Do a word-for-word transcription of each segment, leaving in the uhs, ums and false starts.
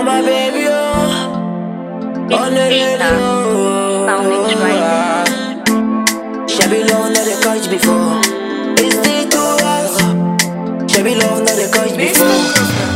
Oh my baby, oh, on the radio. Sound it right. Shabby love not the couch before. It's the two us. Shabby love not the couch before.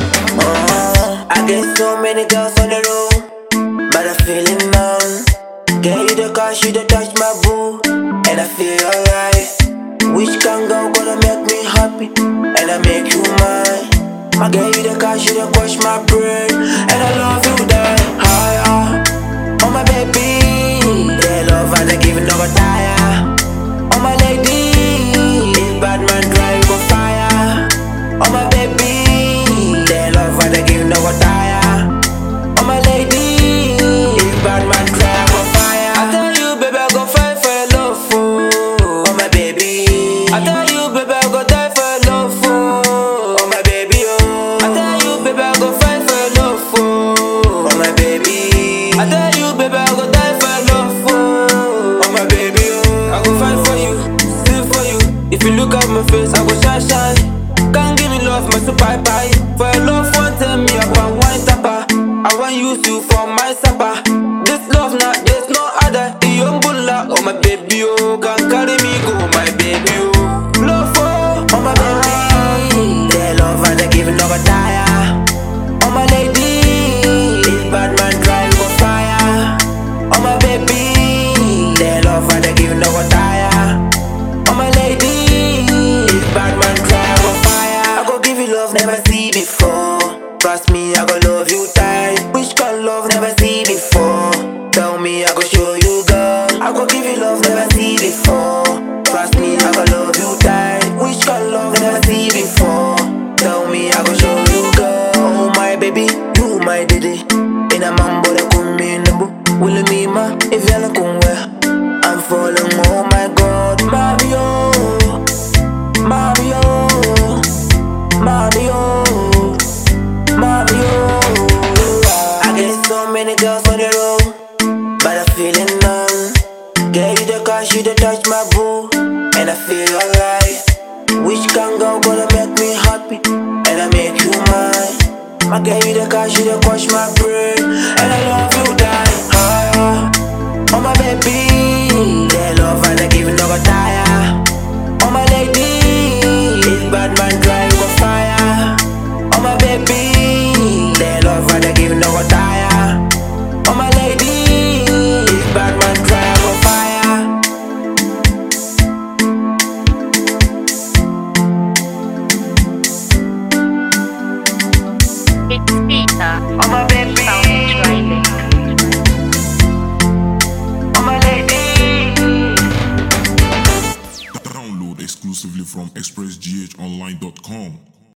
Uh, I get so many girls on the road, but I feeling numb. Get you the cash, you the touch my boo, and I feel alright. Which can go gonna make me happy, and I make you mine. I get you the cash, you the wash my brain, and I love you that higher. Oh my baby, they love and they give no tire. Oh my lady, if bad man drive go fire. Oh my baby, they love and they give no tire. Oh my lady, if bad man drive go fire. I tell you baby I go fight for your love, oh, oh my baby. I tell you baby I go die for your love, oh, oh my baby, oh. I tell you baby I go fight for your love, oh, oh my baby. I tell you baby I go die for your love, oh, oh my baby, oh. I go fight for you, still for you. If you look at my face I go shine shine. Can't give me love, my super pie. For your love one tell me up and wine tapper. I want use you for my supper. This love now there's no other. Iyombola, oh my baby, oh. Can carry me go, my baby, oh. Love, oh, oh my baby. They love and they give no tire. Oh my lady, if bad man drive go fire. Oh my baby, they love and they give no tire. Oh my lady, if bad man drive go fire. I go give you love never see before. Trust me, I go love you tight. Which kind love never see before? Tell me, I go show you, girl. I go give you love never see before. Trust me, I go love you tight. Which kind love never see before? Tell me, I go show you, girl. Oh my baby, you my daddy. In a mambo da kumi nabu. Will me ma if you're not well. I'm falling, oh my God, Mario, Mario, Mario. Mario, I get so many girls on the road, but I feeling numb. Get you the cash, you the touch my boo, and I feel alright. Which can go gonna make me happy, and I make you mine. I get you the cash, you the wash my brain, and I love you that higher. Oh my baby, they love and they give no tire. Oh my lady, if bad man drive go fire. Oh my baby, they love and they give no tire. Oh my lady, if bad man drive on fire. It's Peter. Oh my baby, Sound it right. oh my lady. Download exclusively from express g h online dot com.